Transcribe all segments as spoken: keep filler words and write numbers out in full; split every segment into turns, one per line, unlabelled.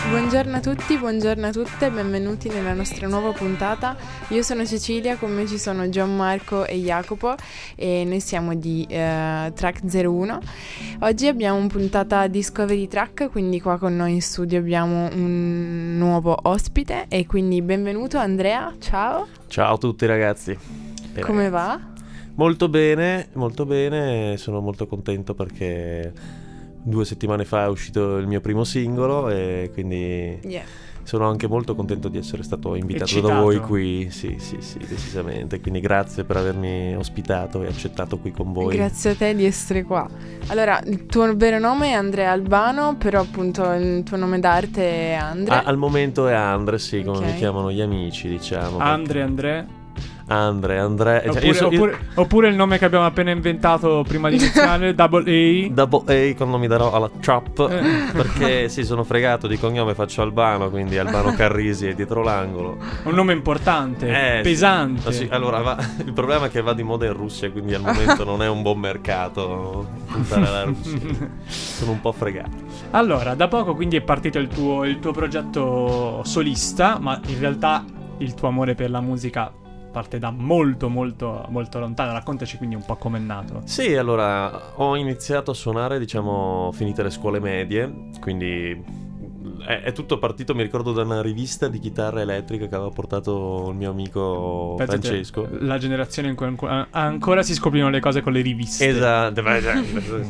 Buongiorno a tutti, buongiorno a tutte, benvenuti nella nostra nuova puntata. Io sono Cecilia, con me ci sono Gianmarco e Jacopo e noi siamo di eh, Track zero uno. Oggi abbiamo una puntata Discovery Track, quindi qua con noi in studio abbiamo un nuovo ospite e quindi benvenuto Andrea, ciao.
Ciao a tutti ragazzi. E
Come
ragazzi.
va?
Molto bene, molto bene, sono molto contento perché due settimane fa è uscito il mio primo singolo e quindi
Yeah.
sono anche molto contento di essere stato invitato
Eccitato.
da voi qui. Sì, sì, sì, decisamente. Quindi grazie per avermi ospitato e accettato qui con voi.
Grazie a te di essere qua. Allora, il tuo vero nome è Andrea Albano, però appunto il tuo nome d'arte è Andre.
Ah, al momento è Andre, sì, come
Ok.
mi chiamano gli amici, diciamo.
Andre, Andre.
Andre, Andre. cioè,
Oppure,
io so- io-
oppure- oppure il nome che abbiamo appena inventato prima di iniziare, Double A.
Double A quando mi darò alla Chop,
Eh.
perché sì, sono fregato di cognome, faccio Albano, quindi Albano Carrisi è dietro l'angolo.
Un nome importante,
Eh, sì.
pesante.
Ah, sì, allora va- il problema è che va di moda in Russia, quindi al momento non è un buon mercato puntare alla Russia. Sono un po' fregato.
Allora, da poco quindi è partito il tuo, il tuo progetto solista, ma in realtà il tuo amore per la musica parte da molto molto molto lontano. Raccontaci quindi un po' com'è nato.
Sì, allora ho iniziato a suonare, diciamo, finite le scuole medie, quindi è, è tutto partito, mi ricordo, da una rivista di chitarra elettrica che aveva portato il mio amico
Pensate,
Francesco.
La generazione in cui ancora, ancora si scoprivano le cose con le riviste.
Esatto, beh, cioè,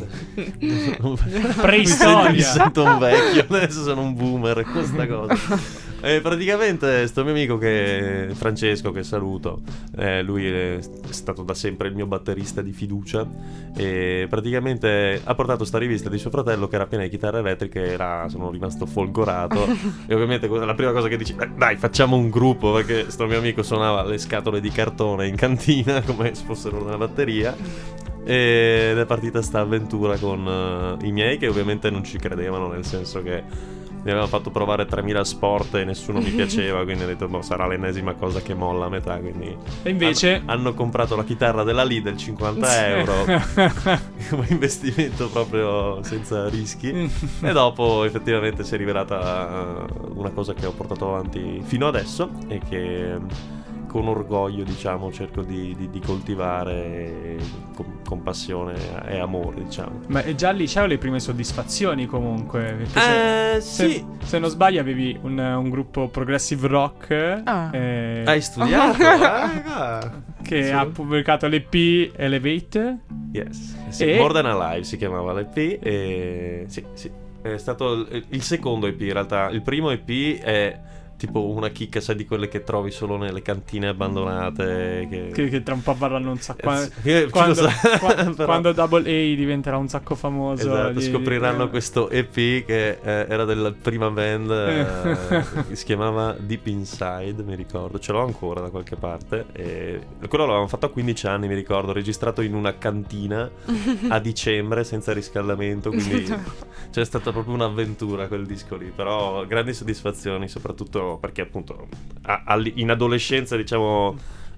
Preistoria.
Mi sento un vecchio, adesso sono un boomer con questa cosa. E praticamente sto mio amico che Francesco, che saluto, eh, lui è stato da sempre il mio batterista di fiducia e praticamente ha portato sta rivista di suo fratello che era piena di chitarre elettriche e era, sono rimasto folgorato e ovviamente la prima cosa che dici, "Eh, dai, facciamo un gruppo", perché sto mio amico suonava le scatole di cartone in cantina come se fossero una batteria. Ed è partita sta avventura con uh, i miei, che ovviamente non ci credevano, nel senso che mi avevano fatto provare tremila sport e nessuno mi piaceva, quindi ho detto, boh, sarà l'ennesima cosa che molla a metà, quindi
E invece
hanno, hanno comprato la chitarra della Lidl cinquanta euro come investimento proprio senza rischi e dopo effettivamente si è rivelata uh, una cosa che ho portato avanti fino adesso e che con orgoglio, diciamo, cerco di, di, di coltivare con, con passione e amore, diciamo.
Ma è già al liceo le prime soddisfazioni comunque, perché se,
Eh,
se-
sì.
se non sbaglio avevi un, un gruppo progressive rock
Ah.
eh,
Hai studiato? Ah,
che
sì.
ha pubblicato l'E P Elevate.
Yes. Sì,
E-
More Than Alive si chiamava l'E P e sì, sì. È stato il, il secondo E P in realtà. Il primo E P è tipo una chicca, sai, di quelle che trovi solo nelle cantine abbandonate che,
Che, che tra un po' varranno un sacco.
Eh, sì, io-
Quando,
ci lo sa-
qua-
però-
quando Double A diventerà un sacco famoso.
Esatto,
di-
scopriranno
di-
questo E P che eh, era della prima band, eh, che si chiamava Deep Inside, mi ricordo, ce l'ho ancora da qualche parte. E quello l'avevamo fatto a quindici anni, mi ricordo, registrato in una cantina a dicembre senza riscaldamento, quindi c'è stata proprio un'avventura quel disco lì, però grandi soddisfazioni, soprattutto perché appunto a- all- in adolescenza, diciamo,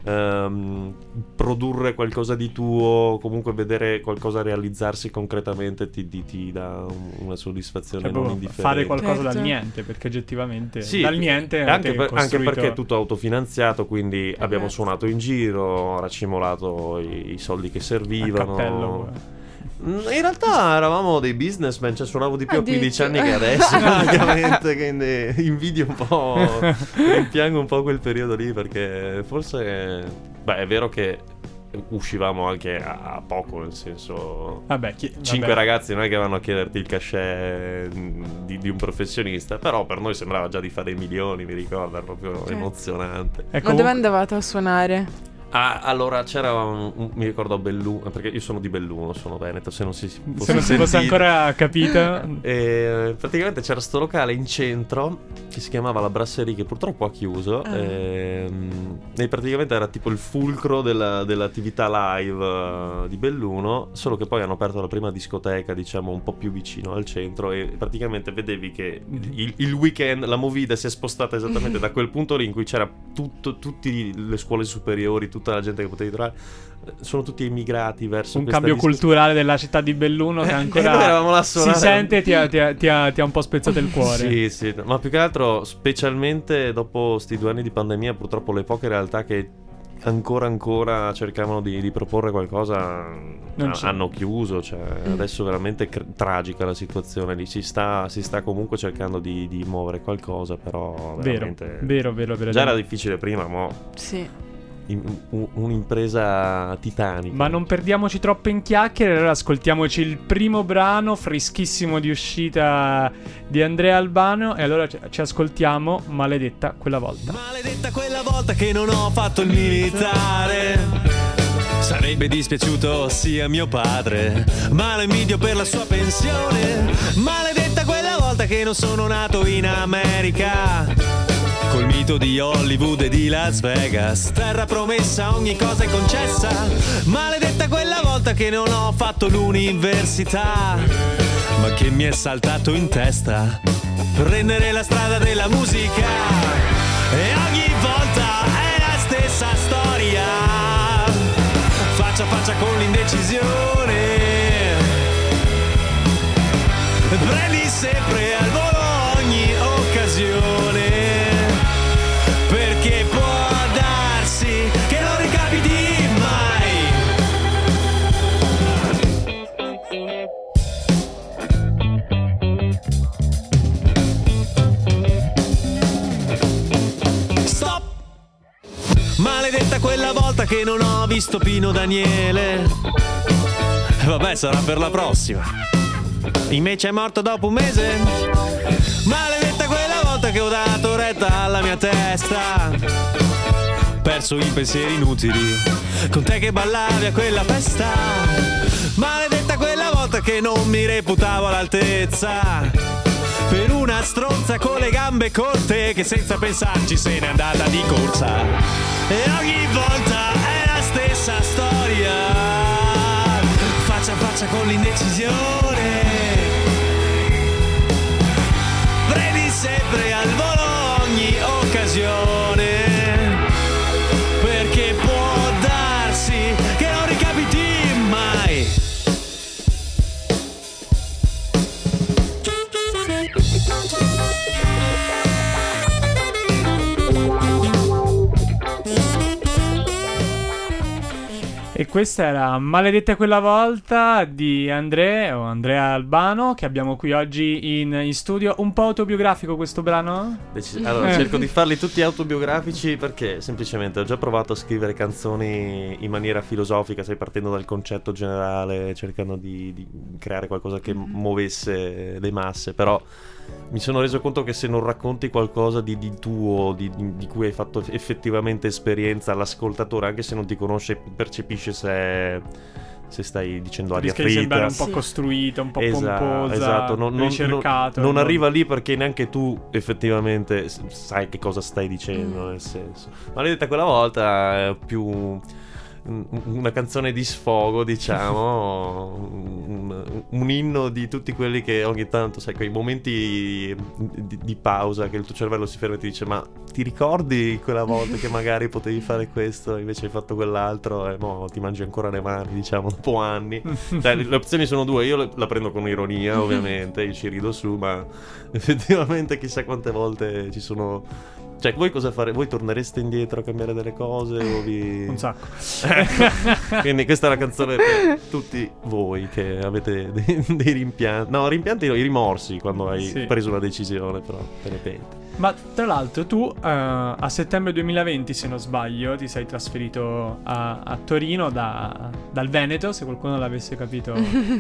ehm, produrre qualcosa di tuo, comunque vedere qualcosa realizzarsi concretamente ti, ti, ti dà un- una soddisfazione
Cioè,
non
proprio
indifferente.
fare qualcosa
Certo.
dal niente, perché oggettivamente
Sì,
dal niente
e
avete
anche, per- anche
costruito-
perché è tutto autofinanziato, quindi abbiamo
Esatto.
suonato in giro, racimolato i, i soldi che
a
servivano.
cappello.
Mm, In realtà eravamo dei businessmen, cioè suonavo di più a quindici anni che
Addirittura.
adesso praticamente, quindi invidio un po', rimpiango un po' quel periodo lì perché forse, beh, è vero che uscivamo anche a, a poco, nel senso,
Vabbè, chi-
cinque
vabbè.
ragazzi non è che vanno a chiederti il cachet mm, di, di un professionista, però per noi sembrava già di fare i milioni, mi ricordo, era proprio
Certo.
emozionante.
E
Ma
comunque-
dove andavate a suonare?
Ah, allora c'era un, un- mi ricordo a Belluno, perché io sono di Belluno, sono veneto, se non si
se non
fosse
si fosse
sentito.
ancora capito.
E praticamente c'era sto locale in centro che si chiamava La Brasserie, che purtroppo ha chiuso.
Ah.
ehm, E, praticamente era tipo il fulcro della- dell'attività live eh, di Belluno, solo che poi hanno aperto la prima discoteca, diciamo, un po' più vicino al centro, e praticamente vedevi che il, il weekend la movida si è spostata esattamente da quel punto lì in cui c'era tutto, tutte le scuole superiori, tutti tutta la gente che potevi trovare, sono tutti emigrati verso
un
questa
cambio
discuss-
culturale della città di Belluno che ancora
noi eravamo là a
si
suonare.
sente e ti ha, ti, ha, ti, ha, ti ha un po' spezzato il cuore.
Sì, sì, ma più che altro, specialmente dopo sti due anni di pandemia, purtroppo le poche realtà che ancora ancora cercavano di, di proporre qualcosa
Non
a,
c'è.
hanno chiuso, cioè
Mm.
adesso è veramente cr- tragica la situazione lì, si sta, si sta comunque cercando di, di muovere qualcosa, però
Vero,
veramente
vero, vero, vero.
già era difficile prima, mo
Sì.
in- un- un'impresa titanica.
Ma non perdiamoci troppo in chiacchiere, allora ascoltiamoci il primo brano freschissimo di uscita di Andrea Albano e allora ci, ci ascoltiamo Maledetta quella volta.
Maledetta quella volta che non ho fatto il militare. Sarebbe dispiaciuto sia mio padre, ma lo invidio per la sua pensione. Maledetta quella volta che non sono nato in America, col mito di Hollywood e di Las Vegas, terra promessa, ogni cosa è concessa. Maledetta quella volta che non ho fatto l'università, ma che mi è saltato in testa prendere la strada della musica. E ogni volta è la stessa storia, faccia a faccia con l'indecisione. Prendi sempre al volo ogni occasione, perché può darsi che non ricapiti mai. Stop! Maledetta quella volta che non ho visto Pino Daniele. Vabbè, sarà per la prossima. Invece è morto dopo un mese. Maledetta quella volta che ho dato retta alla mia testa, perso i pensieri inutili con te che ballavi a quella festa. Maledetta quella volta che non mi reputavo all'altezza per una stronza con le gambe corte che senza pensarci se n'è andata di corsa. E ogni volta è la stessa storia, faccia a faccia con l'indecisione. Prendi sempre al volo ogni occasione, perché può darsi che non ricapiti mai.
E questa era Maledetta quella volta di Andrea o Andrea Albano, che abbiamo qui oggi in, in studio. Un po' autobiografico questo brano?
Deci- allora, cerco di farli tutti autobiografici perché semplicemente ho già provato a scrivere canzoni in maniera filosofica, sai, partendo dal concetto generale, cercando di, di creare qualcosa che muovesse le masse, però mi sono reso conto che se non racconti qualcosa di, di tuo, di, di, di cui hai fatto effettivamente esperienza, l'ascoltatore, anche se non ti conosce, percepisce se, se stai dicendo aria
Rischia di sembrare
fritta.
un po'
Sì.
costruita, un po'
Esatto,
pomposa,
esatto. Non, non-
ricercato.
non, non
no?
arriva lì perché neanche tu effettivamente s- sai che cosa stai dicendo,
Mm.
nel senso. Maledetta quella volta è più un- una canzone di sfogo, diciamo, un, un inno di tutti quelli che ogni tanto, sai, quei momenti di, di pausa che il tuo cervello si ferma e ti dice: ma ti ricordi quella volta che magari potevi fare questo, invece hai fatto quell'altro e mo ti mangi ancora le mani, diciamo, dopo anni. Cioè, le opzioni sono due, io le- la prendo con ironia, ovviamente, io ci rido su, ma effettivamente chissà quante volte ci sono. Cioè, voi cosa fare? Voi tornereste indietro a cambiare delle cose o vi...
Un sacco.
Quindi questa è la canzone per tutti voi che avete dei, dei rimpianti. No, rimpianti no, i rimorsi quando hai
Sì.
preso una decisione, però te ne penti.
Ma tra l'altro tu eh, a settembre duemilaventi, se non sbaglio, ti sei trasferito a, a Torino da- dal Veneto, se qualcuno l'avesse capito.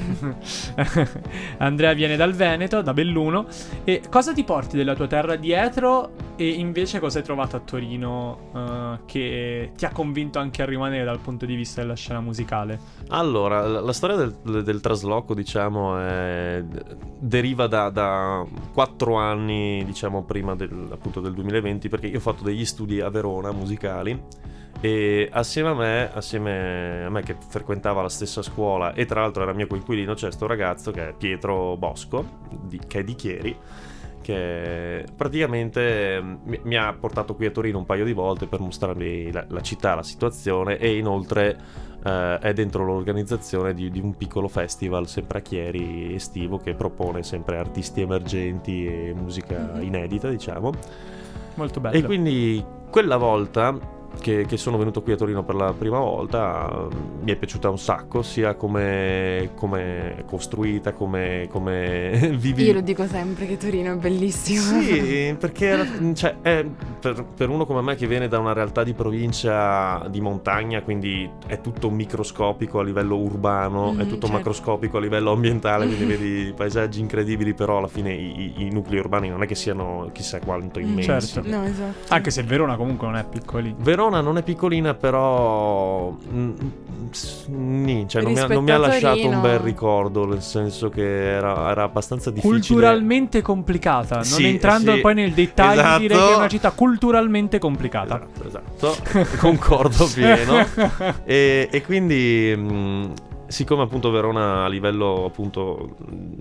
Andrea viene dal Veneto, da Belluno. E cosa ti porti della tua terra dietro e invece cosa hai trovato a Torino eh, che ti ha convinto anche a rimanere dal punto di vista della scena musicale?
Allora, la, la storia del, del trasloco, diciamo, è, deriva da, da quattro anni, diciamo, prima del, appunto del duemilaventi, perché io ho fatto degli studi a Verona musicali e assieme a me, assieme a me che frequentava la stessa scuola e tra l'altro era mio coinquilino, c'è sto ragazzo che è Pietro Bosco, di, che è di Chieri, che praticamente mi, mi ha portato qui a Torino un paio di volte per mostrarmi la, la città, la situazione, e inoltre eh, è dentro l'organizzazione di, di un piccolo festival sempre a Chieri estivo, che propone sempre artisti emergenti e musica inedita, diciamo.
Molto bello.
E quindi quella volta Che, che sono venuto qui a Torino per la prima volta mi è piaciuta un sacco, sia come come è costruita, come come vivi.
Io lo dico sempre che Torino è bellissima.
Sì, perché cioè, è, per, per uno come me che viene da una realtà di provincia di montagna, quindi è tutto microscopico a livello urbano,
mm,
è tutto
certo.
macroscopico a livello ambientale, quindi vedi paesaggi incredibili, però alla fine i, i, i nuclei urbani non è che siano chissà quanto immensi.
Certo.
No, esatto.
Anche se Verona comunque non è piccolina.
Verona non è piccolina, però mm, nì, cioè non mi, ha, non mi ha
Rispetto a
lasciato
Torino.
un bel ricordo, nel senso che era, era abbastanza difficile.
Culturalmente complicata, non
Sì,
entrando
sì,
poi nel dettaglio,
esatto.
direi che è una città culturalmente complicata.
Esatto, esatto. Concordo pieno. e, e quindi mh, siccome appunto Verona a livello appunto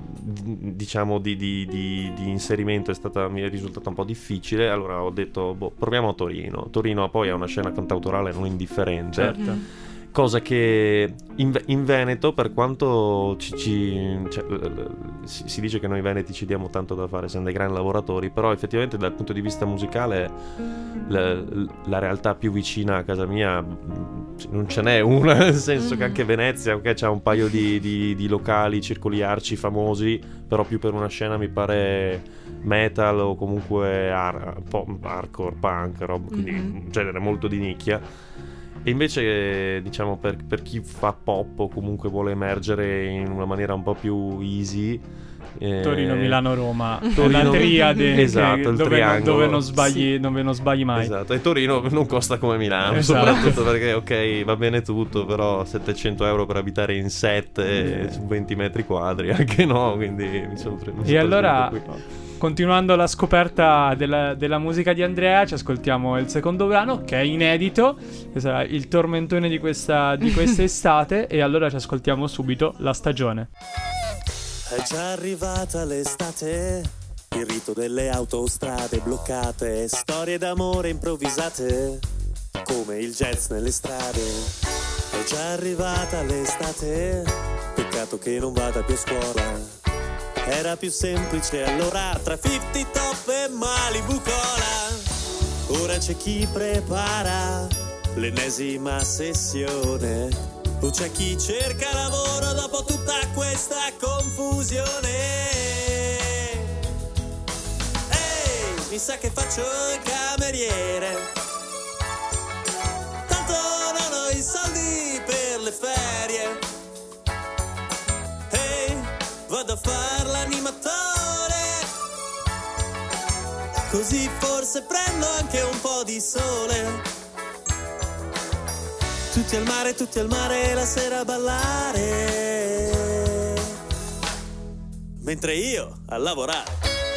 diciamo di, di, di, di inserimento è stata, mi è risultata un po' difficile, allora ho detto boh, proviamo a Torino. Torino poi ha una scena cantautorale non indifferente.
Certo.
Cosa che in, in Veneto, per quanto ci, ci cioè, si, si dice che noi veneti ci diamo tanto da fare, siamo dei grandi lavoratori, però effettivamente dal punto di vista musicale la, la realtà più vicina a casa mia non ce n'è una, nel senso che anche Venezia, ok, c'ha un paio di, di, di locali, circoli arci famosi, però più per una scena mi pare metal o comunque ar- hardcore, punk, roba, quindi
Mm-hmm.
un genere molto di nicchia. E invece, diciamo, per, per chi fa pop o comunque vuole emergere in una maniera un po' più easy, eh,
Torino, Milano, Roma,
Torino-
la triade,
esatto,
che-
il
dove, non,
triangolo.
dove non sbagli,
Sì.
dove non sbagli mai.
Esatto, e Torino non costa come Milano,
Esatto.
soprattutto perché, ok, va bene tutto, però settecento euro per abitare in sette su venti metri quadri, anche no, quindi mi sono pre- mi sono
E allora,
trasferito qui.
continuando la scoperta della, della musica di Andrea, ci ascoltiamo il secondo brano, che è inedito, che sarà il tormentone di questa, di questa estate, e allora ci ascoltiamo subito La stagione.
È già arrivata l'estate, il rito delle autostrade bloccate, storie d'amore improvvisate, come il jazz nelle strade. È già arrivata l'estate, peccato che non vada più a scuola. Era più semplice allora, tra fifty Top e Malibu Cola. Ora c'è chi prepara l'ennesima sessione, o c'è chi cerca lavoro dopo tutta questa confusione. Ehi, mi sa che faccio il cameriere, tanto non ho i soldi per le ferie. Ehi, vado a far l'animatore, così forse prendo anche un po' di sole. Tutti al mare, tutti al mare, la sera a ballare, mentre io a lavorare.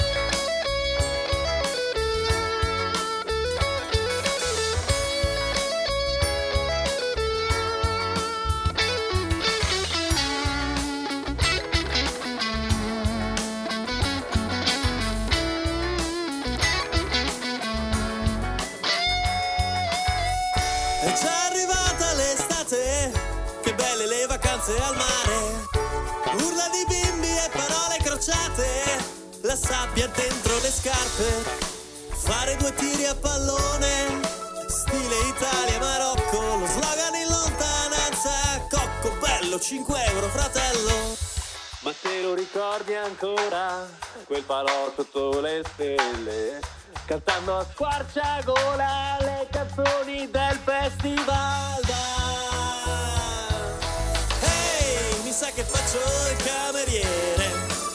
È già arrivata l'estate, che belle le vacanze al mare. Urla di bimbi e parole crociate, la sabbia dentro le scarpe. Fare due tiri a pallone, stile Italia-Marocco. Lo slogan in lontananza, cocco bello, cinque euro fratello. Ma te lo ricordi ancora, quel palò sotto le stelle, cantando a squarciagola le canzoni del festival. Ehi, mi sa che faccio il cameriere,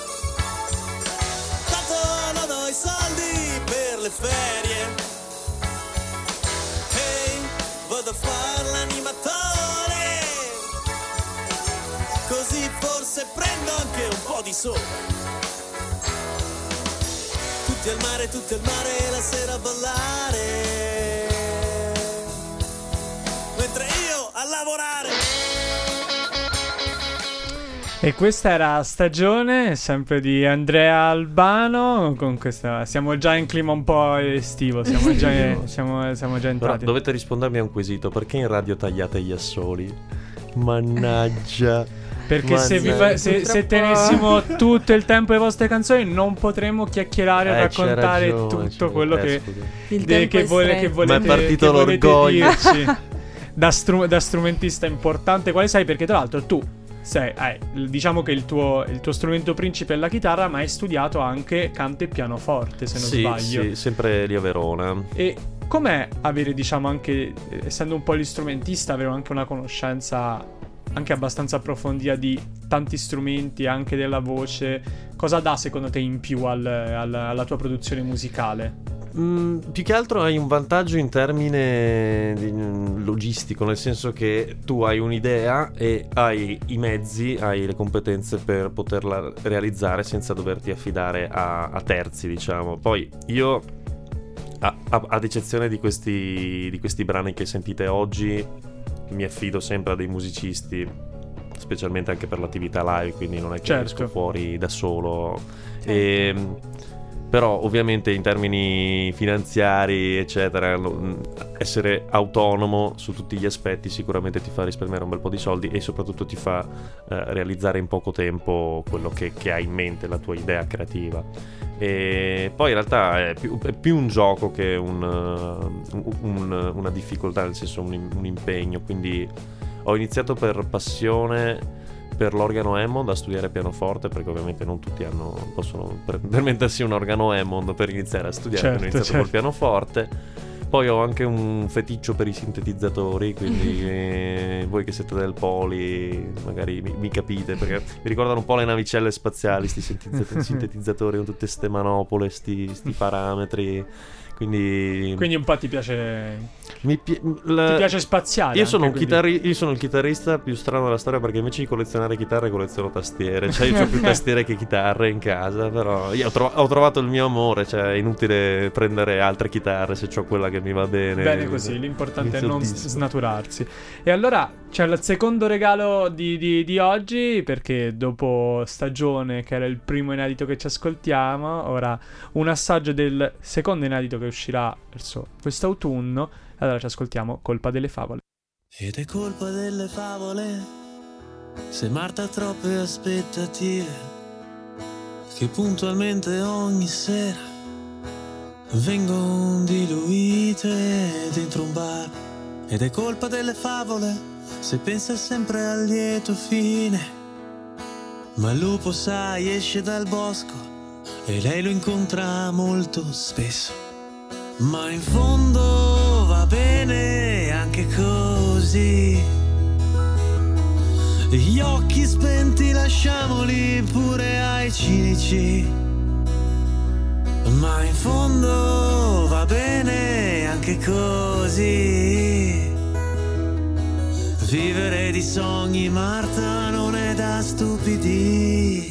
tanto non ho i soldi per le ferie. Ehi, vado a far l'animatore, così forse prendo anche un po' di sole. Tutti al mare, tutti al mare, la sera a ballare, mentre io a lavorare.
E questa era Stagione, sempre di Andrea Albano. Con questa siamo già in clima un po' estivo, siamo già, siamo, siamo già entrati.
Però dovete rispondermi a un quesito: perché in radio tagliate gli assoli? Mannaggia.
Perché se, vi fa- se, se tenessimo tutto il tempo le vostre canzoni non potremmo chiacchierare e
eh,
raccontare
ragione,
tutto quello che,
Il
de- che, vole- che volete,
Ma è partito
che volete
l'orgoglio.
dirci. da, stru- da strumentista importante quale sei, perché tra l'altro tu sei, eh, diciamo che il tuo, il tuo strumento principe è la chitarra, ma hai studiato anche canto e pianoforte, se non
sì,
sbaglio.
Sì, sempre lì a Verona.
E com'è avere, diciamo, anche, essendo un po' l'istrumentista, avere anche una conoscenza anche abbastanza approfondita di tanti strumenti, anche della voce? Cosa dà secondo te in più al, al, alla tua produzione musicale?
Mm, più che altro hai un vantaggio in termine di, mm, logistico, nel senso che tu hai un'idea e hai i mezzi, hai le competenze per poterla realizzare senza doverti affidare a, a terzi, diciamo. Poi io, a, a, ad eccezione di questi, di questi brani che sentite oggi, mi affido sempre a dei musicisti, specialmente anche per l'attività live, quindi non è che
certo.
esco fuori da solo. E, però ovviamente in termini finanziari eccetera, essere autonomo su tutti gli aspetti sicuramente ti fa risparmiare un bel po' di soldi e soprattutto ti fa eh, realizzare in poco tempo quello che, che hai in mente, la tua idea creativa. E poi in realtà è più, è più un gioco che un, un, una difficoltà, nel senso un, un impegno. Quindi ho iniziato per passione per l'organo Hammond, a studiare pianoforte, perché ovviamente non tutti hanno, possono permettersi un organo Hammond per iniziare a studiare.
Certo,
ho iniziato
certo.
col pianoforte. Poi ho anche un feticcio per i sintetizzatori, quindi eh, voi che siete del Poli magari mi, mi capite, perché mi ricordano un po' le navicelle spaziali sti sintetizzatori, sintetizzatori con tutte ste manopole, sti, sti parametri. Quindi
Quindi un po' ti piace
mi pi- la...
ti piace spaziale.
Io sono, un
anche,
chitarri- io sono il chitarrista più strano della storia, perché invece di collezionare chitarre colleziono tastiere. Cioè io ho più tastiere che chitarre in casa. Però io ho, tro- ho trovato il mio amore. Cioè è inutile prendere altre chitarre se ho quella che mi va bene.
Bene così, l'importante è
mi
non
soddisfa.
snaturarsi. E allora c'è il secondo regalo di, di, di oggi, perché dopo Stagione, che era il primo inedito che ci ascoltiamo, ora un assaggio del secondo inedito che uscirà verso quest'autunno. Allora ci ascoltiamo Colpa delle favole.
Ed è colpa delle favole se Marta ha troppe aspettative, che puntualmente ogni sera vengono diluite dentro un bar. Ed è colpa delle favole se pensa sempre al lieto fine, ma il lupo, sai, esce dal bosco e lei lo incontra molto spesso. Ma in fondo va bene anche così, gli occhi spenti lasciamoli pure ai cinici. Ma in fondo va bene anche così, vivere di sogni, Marta, non è da stupidi.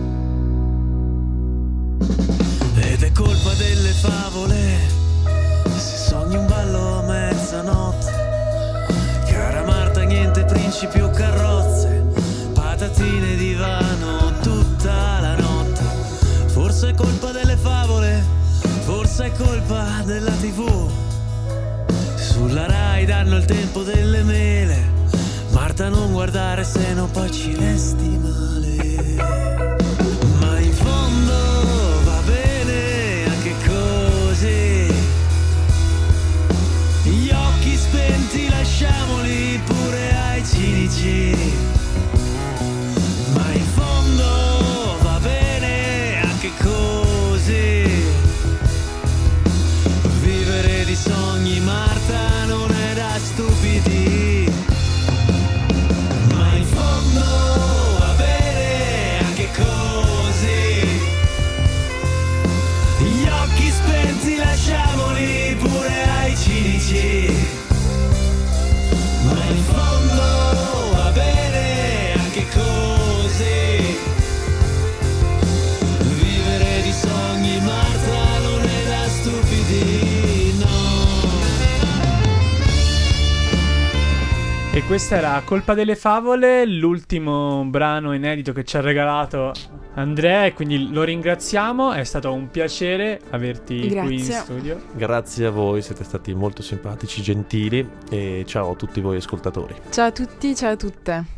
Ed è colpa delle favole se sogni un ballo a mezzanotte. Cara Marta, niente principi o carrozze, patatine e divano tutta la notte. Forse è colpa delle favole, forse è colpa della tivù. Sulla Rai danno il tempo delle mele, Marta, non guardare se no poi ci resti male. Ma in fondo va bene anche così, gli occhi spenti lasciamoli pure ai cinici. Ma in fondo va bene anche così, vivere di sogni, Marta, non è da stupidi. Ma in fondo va bene anche così, gli occhi spenti lasciamoli pure ai cinici. Ma in fondo va bene anche così, vivere di sogni, Marta, non è da stupidi, no.
E questa era Colpa delle favole, l'ultimo brano inedito che ci ha regalato Andrea, e quindi lo ringraziamo, è stato un piacere averti
Grazie.
qui in studio.
Grazie a voi, siete stati molto simpatici, gentili, e ciao a tutti voi ascoltatori.
Ciao a tutti, ciao a tutte.